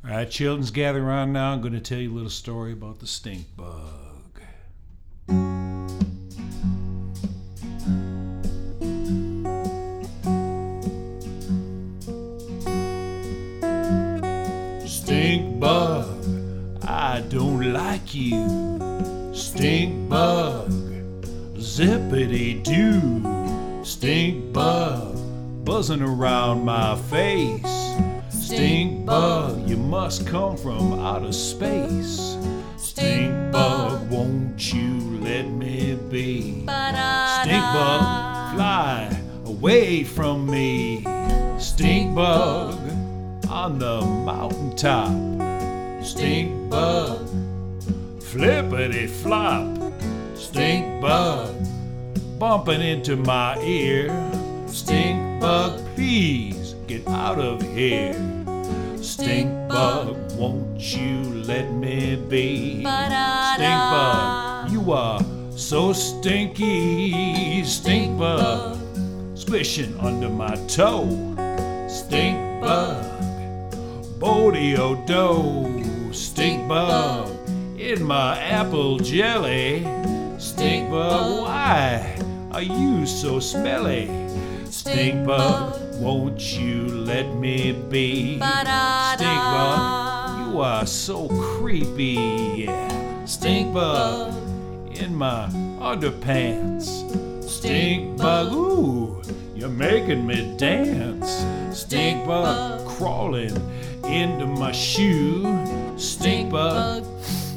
All right, children's gather around now. I'm going to tell you a little story about the stink bug. Stink bug, I don't like you. Stink bug, zippity-doo. Stink bug, buzzing around my face. Stink bug, you must come from outer space. Stink bug, won't you let me be? Stink bug, fly away from me. Stink bug, on the mountaintop. Stink bug, flippity flop. Stink bug, bumping into my ear. Stink bug, please get out of here. Stink bug, won't you let me be? Stink bug, you are so stinky. Stink bug, squishing under my toe. Stink bug, Bodie-o-do. Stink bug, in my apple jelly. Stink bug, why are you so smelly? Stink bug, won't you let me be? Stink bug, you are so creepy. Yeah. Stink bug, in my underpants. Stink bug, ooh, you're making me dance. Stink bug, crawling into my shoe. Stink bug,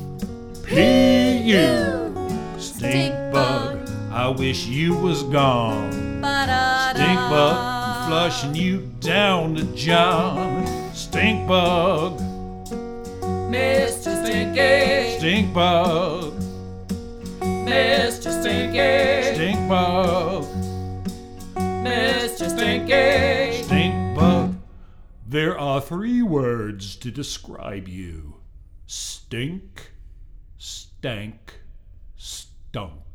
P.U. Stink bug, I wish you was gone. Stink bug, flushing you down the John. Stink bug, Mr. Stinky, stink bug, Mr. Stinky, stink bug, Mr. Stinky. stink bug. There are 3 words to describe you: stink, stank, stunk.